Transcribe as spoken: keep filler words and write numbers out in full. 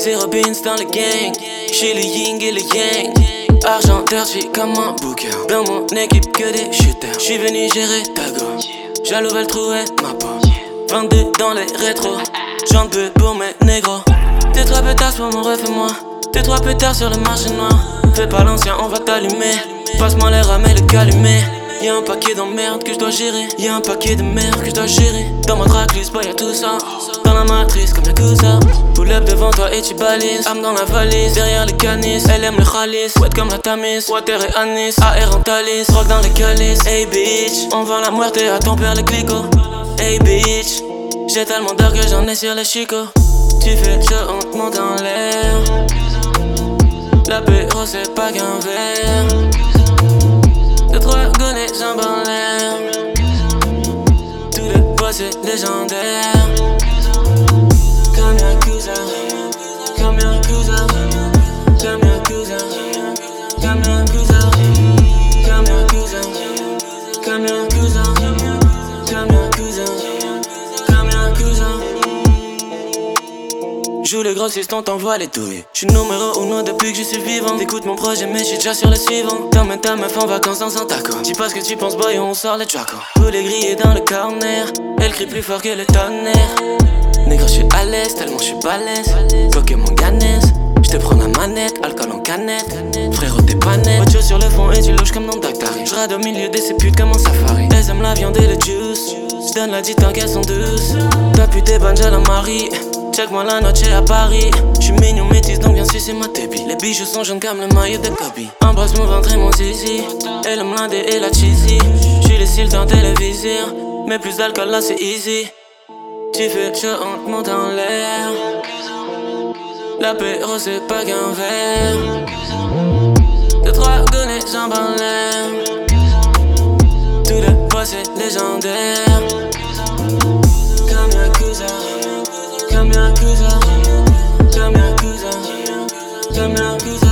et Robbins dans le gang. J'suis le yin et le yang. Argent dirty comme un booker. Dans mon équipe que des shooters. J'suis venu gérer ta go. Jaloux veulent trouver ma peau. vingt-deux dans les rétros. J'en peux pour mes négros. T'es trop pétard pour mon ref et moi. T'es trop pétard sur le marché noir. Fais pas l'ancien, on va t'allumer. Passe-moi les rames et le calumet. Y'a un paquet d'emmerdes que je dois gérer. Y'a un paquet de merde que je dois gérer. Dans ma tracklist, boy, y'a tout ça. Dans la matrice, comme Yakuza. Pull up devant toi et tu balises. Âme dans la valise, derrière les canis. Elle aime le khalis, wet comme la tamise. Water et anis, A R en talis. Rock dans les calices, hey bitch. On vend la muerte à ton père le clico. Hey bitch. J'ai tellement d'heures que j'en ai sur le chico. Tu fais chaud, on te monte en l'air. L'apéro c'est pas qu'un verre. Deux, trois gonnets, jambes en l'air. Tous les bois c'est légendaire. Comme Yakuza, comme Yakuza, comme Yakuza, comme Yakuza, comme Yakuza, comme Yakuza, comme Yakuza, comme Yakuza. Joue le grossiste, on t'envoie les douilles. J'suis numéro uno depuis que je suis vivant. T'écoutes mon projet mais j'suis déjà sur le suivant. T'emmènes ta meuf en vacances dans un taco. Dis pas ce que tu penses boy, on sort les Draco. Poulet grillé dans le corner. Elle crie plus fort que le tonnerre. Négro j'suis à l'aise, tellement j'suis balèze. Coque mon ganès. J'te prends la manette, alcool en canette. Frérot t'es pas net. Autre chose sur le fond et tu loges comme dans Dactari. J'rade au milieu de ces putes comme en safari. Elles aiment la viande et le juice. J'donne la dite tant qu'elles sont douces. T'as pu des banjas dans Marie. Check-moi la noche à Paris. J'suis mignon métis donc bien sûr c'est ma tébie. Les bijoux sont jaunes comme le maillot de Kobe. Embrasse mon ventre et mon zizi. Elle aime l'indé et la cheesy. J'suis le style dans téléviseur. Mais plus d'alcool là c'est easy. Tu fais chaud on te monte en l'air. L'apéro c'est pas qu'un verre. Deux, trois gonnets, jambes en l'air. Tous les bois c'est légendaire. Comme Yakuza. Comme Yakuza, comme Yakuza, comme Yakuza.